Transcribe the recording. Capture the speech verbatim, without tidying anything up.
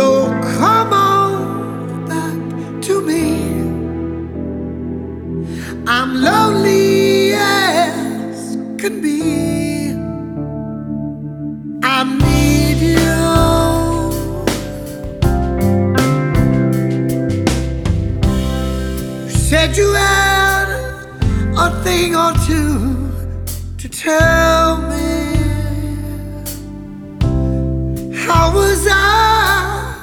So come on back to me. I'm lonely as can be. I need you. You said you had a thing or two to tell me.